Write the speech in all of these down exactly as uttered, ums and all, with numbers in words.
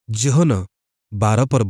ଜୋହନ ବାର ପର୍ବ।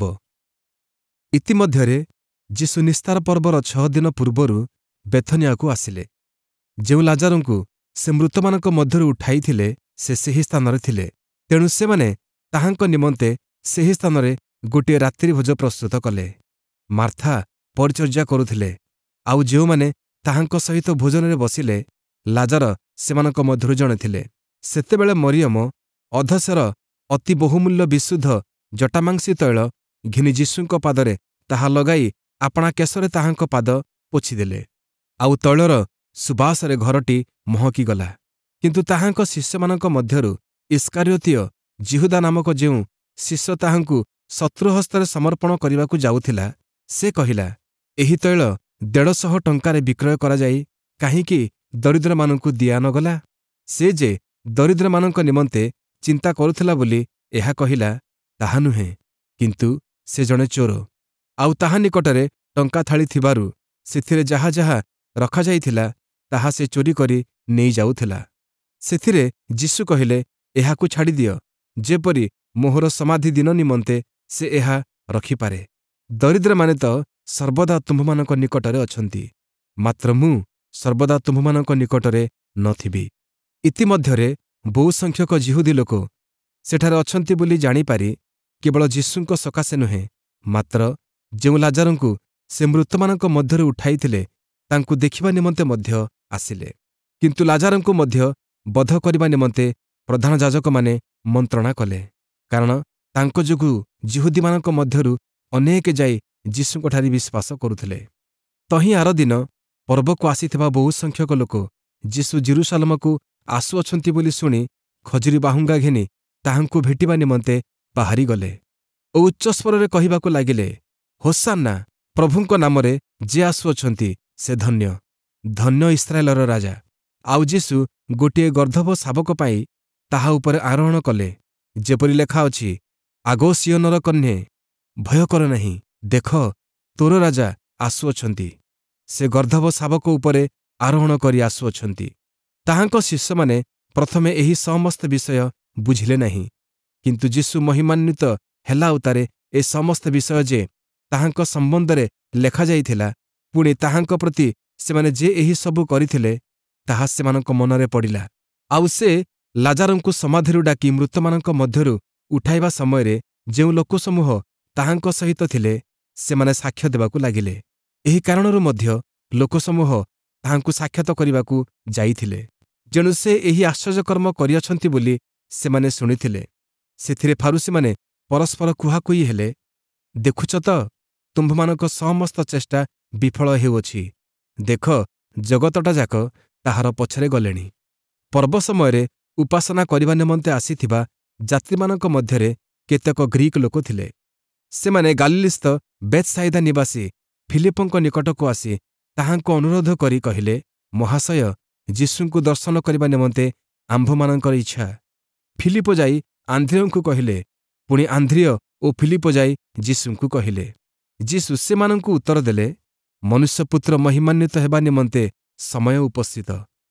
ଇତିମଧ୍ୟରେ ଯୀଶୁ ନିସ୍ତାର ପର୍ବର ଛଅ ଦିନ ପୂର୍ବରୁ ବେଥନିଆକୁ ଆସିଲେ। ଯେଉଁ ଲାଜାରଙ୍କୁ ସେ ମୃତମାନଙ୍କ ମଧ୍ୟରୁ ଉଠାଇଥିଲେ ସେ ସେହି ସ୍ଥାନରେ ଥିଲେ। ତେଣୁ ସେମାନେ ତାହାଙ୍କ ନିମନ୍ତେ ସେହି ସ୍ଥାନରେ ଗୋଟିଏ ରାତ୍ରିଭୋଜ ପ୍ରସ୍ତୁତ କଲେ। ମାର୍ଥା ପରିଚର୍ଯ୍ୟା କରୁଥିଲେ, ଆଉ ଯେଉଁମାନେ ତାହାଙ୍କ ସହିତ ଭୋଜନରେ ବସିଲେ, ଲାଜାର ସେମାନଙ୍କ ମଧ୍ୟରୁ ଜଣେ ଥିଲେ। ସେତେବେଳେ ମରିୟମ ଅଧସର ଅତି ବହୁମୂଲ୍ୟ ବିଶୁଦ୍ଧ ଜଟାମାଂସି ତୈଳ ଘିନି ଯୀଶୁଙ୍କ ପାଦରେ ତାହା ଲଗାଇ ଆପଣା କେଶରେ ତାହାଙ୍କ ପାଦ ପୋଛିଦେଲେ। ଆଉ ତୈଳର ସୁବାସରେ ଘରଟି ମହକିଗଲା। କିନ୍ତୁ ତାହାଙ୍କ ଶିଷ୍ୟମାନଙ୍କ ମଧ୍ୟରୁ ଇସ୍କାରିଓତୀୟ ଯିହୁଦା ନାମକ ଯେଉଁ ଶିଷ୍ୟ ତାହାଙ୍କୁ ଶତ୍ରୁ ହସ୍ତରେ ସମର୍ପଣ କରିବାକୁ ଯାଉଥିଲା, ସେ କହିଲା, ଏହି ତୈଳ ଦେଢ଼ଶହ ଟଙ୍କାରେ ବିକ୍ରୟ କରାଯାଇ କାହିଁକି ଦରିଦ୍ରମାନଙ୍କୁ ଦିଆ ନ ଗଲା? ସେ ଯେ ଦରିଦ୍ରମାନଙ୍କ ନିମନ୍ତେ ଚିନ୍ତା କରୁଥିଲା ବୋଲି ଏହା କହିଲା, ତାହା ନୁହେଁ, କିନ୍ତୁ ସେ ଜଣେ ଚୋର। ଆଉ ତାହା ନିକଟରେ ଟଙ୍କା ଥାଳି ଥିବାରୁ ସେଥିରେ ଯାହା ଯାହା ରଖାଯାଇଥିଲା ତାହା ସେ ଚୋରି କରି ନେଇଯାଉଥିଲା। ସେଥିରେ ଯୀଶୁ କହିଲେ, ଏହାକୁ ଛାଡ଼ିଦିଅ, ଯେପରି ମୋହର ସମାଧି ଦିନ ନିମନ୍ତେ ସେ ଏହା ରଖିପାରେ। ଦରିଦ୍ରମାନେ ତ ସର୍ବଦା ତୁମ୍ଭମାନଙ୍କ ନିକଟରେ ଅଛନ୍ତି, ମାତ୍ର ମୁଁ ସର୍ବଦା ତୁମ୍ଭମାନଙ୍କ ନିକଟରେ ନଥିବି। ଇତିମଧ୍ୟରେ ବହୁ ସଂଖ୍ୟକ ଯିହୁଦୀ ଲୋକ ସେଠାରେ ଅଛନ୍ତି ବୋଲି ଜାଣିପାରି କେବଳ ଯୀଶୁଙ୍କ ସକାଶେ ନୁହେଁ, ମାତ୍ର ଯେଉଁ ଲାଜାରଙ୍କୁ ସେ ମୃତମାନଙ୍କ ମଧ୍ୟରୁ ଉଠାଇଥିଲେ ତାଙ୍କୁ ଦେଖିବା ନିମନ୍ତେ ମଧ୍ୟ ଆସିଲେ। କିନ୍ତୁ ଲାଜାରଙ୍କୁ ମଧ୍ୟ ବଧ କରିବା ନିମନ୍ତେ ପ୍ରଧାନ ଯାଜକମାନେ ମନ୍ତ୍ରଣା କଲେ, କାରଣ ତାଙ୍କ ଯୋଗୁଁ ଯିହୁଦୀମାନଙ୍କ ମଧ୍ୟରୁ ଅନେକ ଯାଇ ଯୀଶୁଙ୍କଠାରେ ବିଶ୍ୱାସ କରୁଥିଲେ। ତହିଁ ଆର ଦିନ ପର୍ବକୁ ଆସିଥିବା ବହୁ ସଂଖ୍ୟକ ଲୋକ ଯୀଶୁ ଜେରୁସାଲେମକୁ ଆସୁଅଛନ୍ତି ବୋଲି ଶୁଣି ଖଜୁରୀ ବାହୁଙ୍ଗା ଘେନି ତାହାଙ୍କୁ ଭେଟିବା ନିମନ୍ତେ ବାହାରିଗଲେ ଓ ଉଚ୍ଚସ୍ୱରରେ କହିବାକୁ ଲାଗିଲେ, ହୋଶାନା, ପ୍ରଭୁଙ୍କ ନାମରେ ଯେ ଆସୁଅଛନ୍ତି ସେ ଧନ୍ୟ, ଧନ୍ୟ ଇସ୍ରାଏଲର ରାଜା। ଆଉ ଯୀଶୁ ଗୋଟିଏ ଗର୍ଦ୍ଧବ ଶାବକ ପାଇଁ ତାହା ଉପରେ ଆରୋହଣ କଲେ, ଯେପରି ଲେଖା ଅଛି, ଆଗୋ ସିୟୋନର କନ୍ୟା, ଭୟ କର ନାହିଁ, ଦେଖ ତୋର ରାଜା ଆସୁଅଛନ୍ତି, ସେ ଗର୍ଦ୍ଧବ ଶାବକ ଉପରେ ଆରୋହଣ କରି ଆସୁଅଛନ୍ତି। ତାହାଙ୍କ ଶିଷ୍ୟମାନେ ପ୍ରଥମେ ଏହି ସମସ୍ତ ବିଷୟ ବୁଝିଲେ ନାହିଁ, କିନ୍ତୁ ଯୀଶୁ ମହିମାନ୍ୱିତ ହେଲା ଉତ୍ତାରେ ଏ ସମସ୍ତ ବିଷୟ ଯେ ତାହାଙ୍କ ସମ୍ବନ୍ଧରେ ଲେଖାଯାଇଥିଲା, ପୁଣି ତାହାଙ୍କ ପ୍ରତି ସେମାନେ ଯେ ଏହି ସବୁ କରିଥିଲେ, ତାହା ସେମାନଙ୍କ ମନରେ ପଡ଼ିଲା। ଆଉ ସେ ଲାଜାରଙ୍କୁ ସମାଧିରୁ ଡାକି ମୃତମାନଙ୍କ ମଧ୍ୟରୁ ଉଠାଇବା ସମୟରେ ଯେଉଁ ଲୋକସମୂହ ତାହାଙ୍କ ସହିତ ଥିଲେ, ସେମାନେ ସାକ୍ଷ୍ୟ ଦେବାକୁ ଲାଗିଲେ। ଏହି କାରଣରୁ ମଧ୍ୟ ଲୋକସମୂହ ତାହାଙ୍କୁ ସାକ୍ଷାତ କରିବାକୁ ଯାଇଥିଲେ, ଯେଣୁ ସେ ଏହି ଆଶ୍ଚର୍ଯ୍ୟକର୍ମ କରିଅଛନ୍ତି ବୋଲି ସେମାନେ ଶୁଣିଥିଲେ। ସେଥିରେ ଫାରୁସୀମାନେ ପରସ୍ପର କୁହାକୁହି ହେଲେ, ଦେଖୁଛ ତ, ତୁମ୍ଭମାନଙ୍କ ସମସ୍ତ ଚେଷ୍ଟା ବିଫଳ ହେଉଅଛି। ଦେଖ, ଜଗତଟା ଯାକ ତାହାର ପଛରେ ଗଲେଣି। ପର୍ବ ସମୟରେ ଉପାସନା କରିବା ନିମନ୍ତେ ଆସିଥିବା ଯାତ୍ରୀମାନଙ୍କ ମଧ୍ୟରେ କେତେକ ଗ୍ରୀକ ଲୋକ ଥିଲେ। ସେମାନେ ଗାଲିଲିସ୍ଥ ବେଥସାଇଦା ନିବାସୀ ଫିଲିପଙ୍କ ନିକଟକୁ ଆସି ତାହାଙ୍କୁ ଅନୁରୋଧ କରି କହିଲେ, ମହାଶୟ, ଯୀଶୁଙ୍କୁ ଦର୍ଶନ କରିବା ନିମନ୍ତେ ଆମ୍ଭମାନଙ୍କର ଇଚ୍ଛା। ଫିଲିପ ଯାଇ ଆନ୍ଧ୍ରିୟଙ୍କୁ କହିଲେ, ପୁଣି ଆନ୍ଧ୍ରିୟ ଓ ଫିଲିପ ଯାଇ ଯୀଶୁଙ୍କୁ କହିଲେ। ଯୀଶୁ ସେମାନଙ୍କୁ ଉତ୍ତର ଦେଲେ, ମନୁଷ୍ୟପୁତ୍ର ମହିମାନ୍ୱିତ ହେବା ନିମନ୍ତେ ସମୟ ଉପସ୍ଥିତ।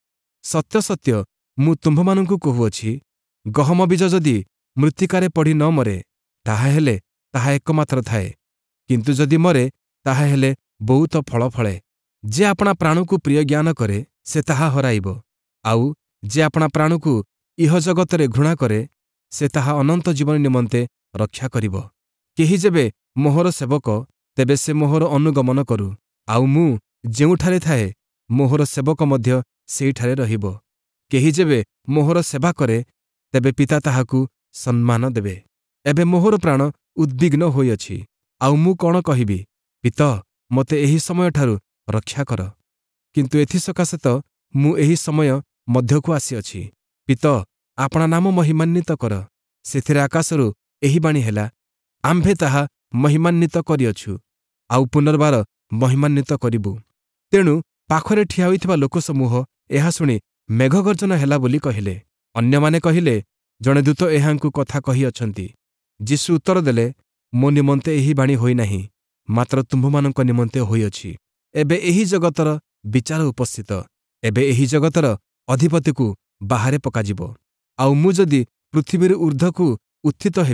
ସତ୍ୟ ସତ୍ୟ ମୁଁ ତୁମ୍ଭମାନଙ୍କୁ କହୁଅଛି, ଗହମ ବୀଜ ଯଦି ମୃତ୍ତିକାରେ ପଡ଼ି ନ ମରେ, ତାହା ହେଲେ ତାହା ଏକମାତ୍ର ଥାଏ, କିନ୍ତୁ ଯଦି ମରେ, ତାହା ହେଲେ ବହୁତ ଫଳ ଫଳେ। ଯେ ଆପଣା ପ୍ରାଣକୁ ପ୍ରିୟ ଜ୍ଞାନ କରେ, ସେ ତାହା ହରାଇବ, ଆଉ ଯେ ଆପଣା ପ୍ରାଣକୁ ଇହ ଜଗତରେ ଘୃଣା କରେ, ସେ ତାହା ଅନନ୍ତ ଜୀବନ ନିମନ୍ତେ ରକ୍ଷା କରିବ। କେହି ଯେବେ ମୋହର ସେବକ, ତେବେ ସେ ମୋହର ଅନୁଗମନ କରୁ, ଆଉ ମୁଁ ଯେଉଁଠାରେ ଥାଏ ମୋହର ସେବକ ମଧ୍ୟ ସେଇଠାରେ ରହିବ। କେହି ଯେବେ ମୋହର ସେବା କରେ, ତେବେ ପିତା ତାହାକୁ ସମ୍ମାନ ଦେବେ। ଏବେ ମୋହର ପ୍ରାଣ ଉଦ୍ବିଗ୍ନ ହୋଇଅଛି, ଆଉ ମୁଁ କଣ କହିବି? ପିତ, ମୋତେ ଏହି ସମୟଠାରୁ ରକ୍ଷା କର। କିନ୍ତୁ ଏଥିସକାଶେ ତ ମୁଁ ଏହି ସମୟ ମଧ୍ୟକୁ ଆସିଅଛି। ପିତ, ଆପଣା ନାମ ମହିମାନ୍ୱିତ କର। ସେଥିରେ ଆକାଶରୁ ଏହି ବାଣୀ ହେଲା, ଆମ୍ଭେ ତାହା ମହିମାନ୍ୱିତ କରିଅଛୁ, ଆଉ ପୁନର୍ବାର ମହିମାନ୍ୱିତ କରିବୁ। ତେଣୁ ପାଖରେ ଠିଆ ହୋଇଥିବା ଲୋକସମୂହ ଏହା ଶୁଣି ମେଘଗର୍ଜନ ହେଲା ବୋଲି କହିଲେ। ଅନ୍ୟମାନେ କହିଲେ, ଜଣେ ଦୂତ ଏହାଙ୍କୁ କଥା କହିଅଛନ୍ତି। ଯୀଶୁ ଉତ୍ତର ଦେଲେ, ମୋ ନିମନ୍ତେ ଏହି ବାଣୀ ହୋଇନାହିଁ, ମାତ୍ର ତୁମ୍ଭମାନଙ୍କ ନିମନ୍ତେ ହୋଇଅଛି। ଏବେ ଏହି ଜଗତର ବିଚାର ଉପସ୍ଥିତ। ଏବେ ଏହି ଜଗତର ଅଧିପତିକୁ ବାହାରେ ପକାଯିବ। ଆଉ ମୁଁ ଯଦି ପୃଥିବୀରୁ ଊର୍ଦ୍ଧ୍ୱକୁ ଉତ୍ଥିତ ହେବି,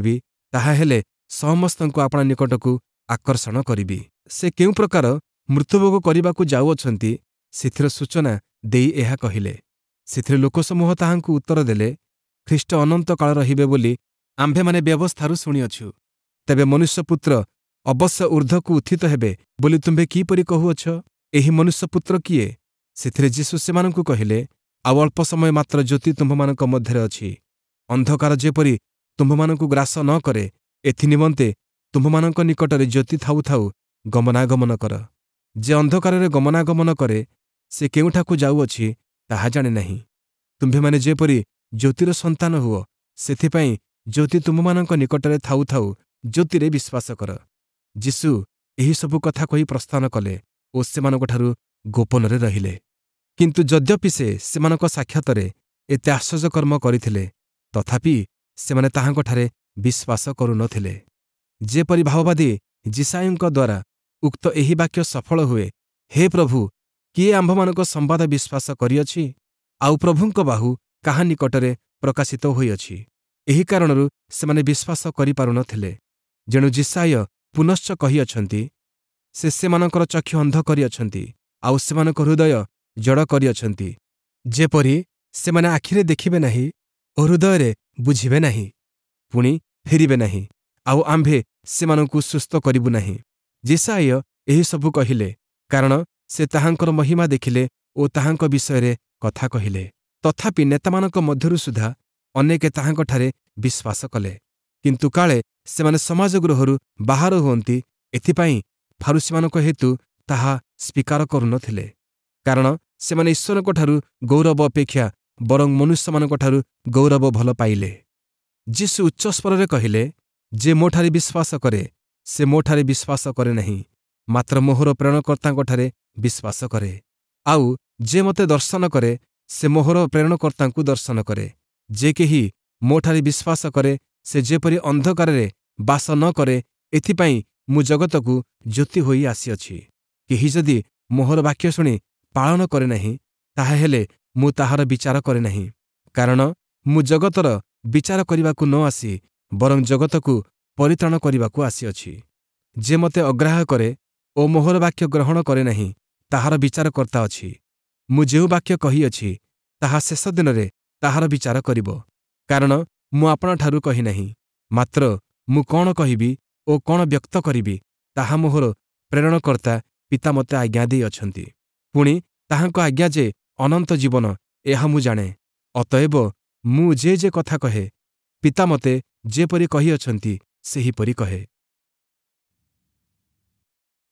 ତାହା ହେଲେ ସମସ୍ତଙ୍କୁ ଆପଣା ନିକଟକୁ ଆକର୍ଷଣ କରିବି। ସେ କେଉଁ ପ୍ରକାର ମୃତ୍ୟୁଭୋଗ କରିବାକୁ ଯାଉଅଛନ୍ତି ସେଥିର ସୂଚନା ଦେଇ ଏହା କହିଲେ। ସେଥିରେ ଲୋକସମୂହ ତାହାଙ୍କୁ ଉତ୍ତର ଦେଲେ, ଖ୍ରୀଷ୍ଟ ଅନନ୍ତ କାଳ ରହିବେ ବୋଲି ଆମ୍ଭେମାନେ ବ୍ୟବସ୍ଥାରୁ ଶୁଣିଅଛୁ। ତେବେ ମନୁଷ୍ୟପୁତ୍ର ଅବଶ୍ୟ ଊର୍ଦ୍ଧ୍ୱକୁ ଉତ୍ଥିତ ହେବେ ବୋଲି ତୁମ୍ଭେ କିପରି କହୁଅଛ? ଏହି ମନୁଷ୍ୟପୁତ୍ର କିଏ? ସେଥିରେ ଯୀଶୁ ସେମାନଙ୍କୁ କହିଲେ, ଆଉ ଅଳ୍ପ ସମୟ ମାତ୍ର ଜ୍ୟୋତି ତୁମ୍ଭମାନଙ୍କ ମଧ୍ୟରେ ଅଛି। ଅନ୍ଧକାର ଯେପରି ତୁମ୍ଭମାନଙ୍କୁ ଗ୍ରାସ ନ କରେ, ଏଥି ନିମନ୍ତେ ତୁମ୍ଭମାନଙ୍କ ନିକଟରେ ଜ୍ୟୋତି ଥାଉ ଥାଉ ଗମନାଗମନ କର। ଯେ ଅନ୍ଧକାରରେ ଗମନାଗମନ କରେ, ସେ କେଉଁଠାକୁ ଯାଉଅଛି ତାହା ଜାଣେ ନାହିଁ। ତୁମ୍ଭେମାନେ ଯେପରି ଜ୍ୟୋତିର ସନ୍ତାନ ହୁଅ, ସେଥିପାଇଁ ଜ୍ୟୋତି ତୁମ୍ଭମାନଙ୍କ ନିକଟରେ ଥାଉ ଥାଉ ଜ୍ୟୋତିରେ ବିଶ୍ୱାସ କର। ଯୀଶୁ ଏହିସବୁ କଥା କହି ପ୍ରସ୍ଥାନ କଲେ ଓ ସେମାନଙ୍କଠାରୁ ଗୋପନରେ ରହିଲେ। କିନ୍ତୁ ଯଦ୍ୟପି ସେ ସେମାନଙ୍କ ସାକ୍ଷାତରେ ଏତେ ଆଶ୍ଚର୍ଯ୍ୟକର୍ମ କରିଥିଲେ, ତଥାପି ସେମାନେ ତାହାଙ୍କଠାରେ ବିଶ୍ୱାସ କରୁନଥିଲେ। ଯେପରି ଭାବବାଦୀ ଯିଶାୟଙ୍କ ଦ୍ୱାରା ଉକ୍ତ ଏହି ବାକ୍ୟ ସଫଳ ହୁଏ, ହେ ପ୍ରଭୁ, କିଏ ଆମ୍ଭମାନଙ୍କ ସମ୍ବାଦ ବିଶ୍ୱାସ କରିଅଛି? ଆଉ ପ୍ରଭୁଙ୍କ ବାହୁ କାହା ନିକଟରେ ପ୍ରକାଶିତ ହୋଇଅଛି? ଏହି କାରଣରୁ ସେମାନେ ବିଶ୍ୱାସ କରିପାରୁନଥିଲେ। ଯେଣୁ ଯିଶାୟ ପୁନଶ୍ଚ କହିଅଛନ୍ତି, ସେ ସେମାନଙ୍କର ଚକ୍ଷୁ ଅନ୍ଧ କରିଅଛନ୍ତି, ଆଉ ସେମାନଙ୍କ ହୃଦୟ ଜଡ଼ କରିଅଛନ୍ତି, ଯେପରି ସେମାନେ ଆଖିରେ ଦେଖିବେ ନାହିଁ ଓ ହୃଦୟରେ ବୁଝିବେ ନାହିଁ, ପୁଣି ଫେରିବେ ନାହିଁ, ଆଉ ଆମ୍ଭେ ସେମାନଙ୍କୁ ସୁସ୍ଥ କରିବୁ ନାହିଁ। ଯିଶାୟ ଏହିସବୁ କହିଲେ, କାରଣ ସେ ତାହାଙ୍କର ମହିମା ଦେଖିଲେ ଓ ତାହାଙ୍କ ବିଷୟରେ କଥା କହିଲେ। ତଥାପି ନେତାମାନଙ୍କ ମଧ୍ୟରୁ ସୁଦ୍ଧା ଅନେକେ ତାହାଙ୍କଠାରେ ବିଶ୍ୱାସ କଲେ। କିନ୍ତୁ କାଳେ ସେମାନେ ସମାଜ ଗୃହରୁ ବାହାର ହୁଅନ୍ତି, ଏଥିପାଇଁ ଫାରୁସୀମାନଙ୍କ ହେତୁ ତାହା ସ୍ୱୀକାର କରୁନଥିଲେ। କାରଣ ସେମାନେ ଈଶ୍ୱରଙ୍କଠାରୁ ଗୌରବ ଅପେକ୍ଷା ବରଂ ମନୁଷ୍ୟମାନଙ୍କଠାରୁ ଗୌରବ ଭଲ ପାଇଲେ। ଯୀଶୁ ଉଚ୍ଚସ୍ୱରରେ କହିଲେ, ଯେ ମୋଠାରେ ବିଶ୍ୱାସ କରେ, ସେ ମୋଠାରେ ବିଶ୍ୱାସ କରେ ନାହିଁ, ମାତ୍ର ମୋହର ପ୍ରେରଣକର୍ତ୍ତାଙ୍କଠାରେ ବିଶ୍ୱାସ କରେ। ଆଉ ଯେ ମୋତେ ଦର୍ଶନ କରେ, ସେ ମୋହର ପ୍ରେରଣକର୍ତ୍ତାଙ୍କୁ ଦର୍ଶନ କରେ। ଯେ କେହି ମୋଠାରେ ବିଶ୍ୱାସ କରେ, ସେ ଯେପରି ଅନ୍ଧକାରରେ ବାସ ନ କରେ, ଏଥିପାଇଁ ମୁଁ ଜଗତକୁ ଜ୍ୟୋତି ହୋଇ ଆସିଅଛି। କେହି ଯଦି ମୋହର ବାକ୍ୟ ଶୁଣି ପାଳନ କରେ ନାହିଁ, ତାହାହେଲେ ମୁଁ ତାହାର ବିଚାର କରେ ନାହିଁ। କାରଣ ମୁଁ ଜଗତର ବିଚାର କରିବାକୁ ନ ଆସି ବରଂ ଜଗତକୁ ପରିତ୍ରାଣ କରିବାକୁ ଆସିଅଛି। ଯେ ମୋତେ ଅଗ୍ରାହ୍ୟ କରେ ଓ ମୋହର ବାକ୍ୟ ଗ୍ରହଣ କରେ ନାହିଁ, ତାହାର ବିଚାରକର୍ତ୍ତା ଅଛି। ମୁଁ ଯେଉଁ ବାକ୍ୟ କହିଅଛି, ତାହା ଶେଷ ଦିନରେ ତାହାର ବିଚାର କରିବ। କାରଣ ମୁଁ ଆପଣଠାରୁ କହି ନାହିଁ, ମାତ୍ର ମୁଁ କ'ଣ କହିବି ଓ କ'ଣ ବ୍ୟକ୍ତ କରିବି, ତାହା ମୋହର ପ୍ରେରଣକର୍ତ୍ତା ପିତା ମୋତେ ଆଜ୍ଞା ଦେଇଅଛନ୍ତି। ପୁଣି ତାହାଙ୍କ ଆଜ୍ଞା ଯେ ଅନନ୍ତ ଜୀବନ, ଏହା ମୁଁ ଜାଣେ। ଅତଏବ ମୁଁ ଯେ ଯେ କଥା କହେ, ପିତା ମୋତେ ଯେପରି କହିଅଛନ୍ତି ସେହିପରି କହେ।